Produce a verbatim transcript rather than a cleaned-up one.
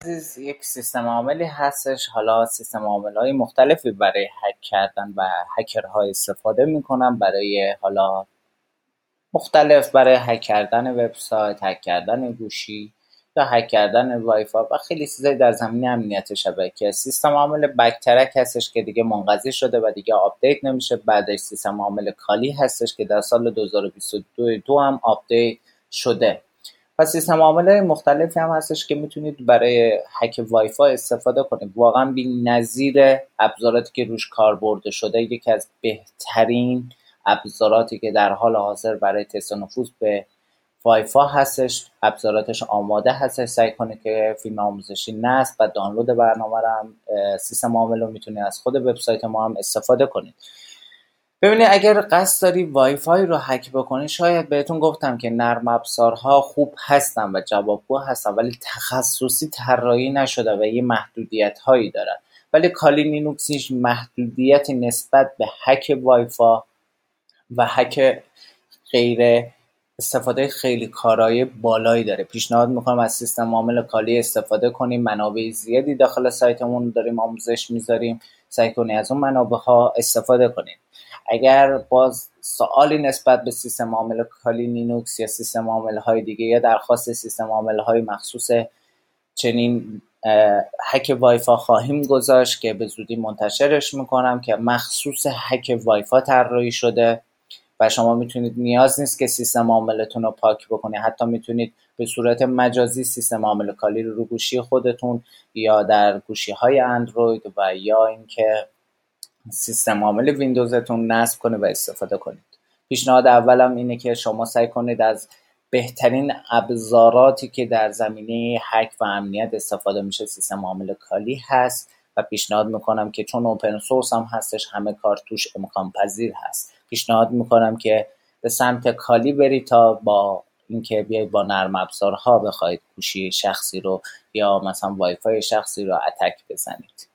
عزیز یک سیستم عاملی هستش. حالا سیستم عامل‌های مختلفی برای هک کردن و هکرها استفاده میکنن برای حالا مختلف برای هک کردن وبسایت، هک کردن گوشی یا هک کردن وایفای و خیلی چیزای در زمینه امنیت شبکه. سیستم عامل بکترک هستش که دیگه منقضی شده و دیگه آپدیت نمیشه. بعدش سیستم عامل کالی هستش که در سال دو هزار و بیست و دو دو هم آپدیت شده. پس سیستم عامل مختلفی هم هستش که میتونید برای هک وایفای استفاده کنید. واقعا بی‌نظیر ابزاراتی که روش کار برده شده، یکی از بهترین ابزاراتی که در حال حاضر برای تست نفوذ به وایفای هستش. ابزاراتش آماده هستش، سعی کنید که فیلم آموزشی نصب و دانلود برنامه رو هم سیستم عامل رو میتونید از خود وبسایت ما هم استفاده کنید. ببینید اگر قصد داری وای فای رو هک بکنی، شاید بهتون گفتم که نرم افزارها خوب هستن و جوابگو هستن ولی تخصصی طراحی نشده و یه محدودیت هایی دارن. ولی کالی لینوکس هیچ محدودیتی نسبت به هک وای فای و هک غیر استفاده خیلی کارایی بالایی داره. پیشنهاد میکنم از سیستم عامل کالی استفاده کنیم. منابع زیادی داخل سایتمون داریم آموزش میذاریم، سعی کنید از اون منابع ها استفاده کنید. اگر باز سوالی نسبت به سیستم عامل کالی لینوکس یا سیستم عامل های دیگه یا درخواست سیستم عامل های مخصوص چنین هک وایفا خواهیم گذاشت که به زودی منتشرش میکنم که مخصوص هک وایفا طراحی شده و شما میتونید، نیاز نیست که سیستم عاملتون رو پاک بکنید، حتی میتونید به صورت مجازی سیستم عامل کالی رو رو گوشی خودتون یا در گوشی های اندروید و یا اینکه سیستم عامل ویندوزتون نصب کنید و استفاده کنید. پیشنهاد اولم اینه که شما سعی کنید از بهترین ابزاراتی که در زمینه هک و امنیت استفاده میشه سیستم عامل کالی هست و پیشنهاد میکنم که چون اوپن سورس هم هستش همه کار توش امکان پذیر هست. پیشنهاد میکنم که به سمت کالی برید تا با اینکه بیاید با نرم افزارها بخواید گوشی شخصی رو یا مثلا وای فای شخصی رو اتک بزنید.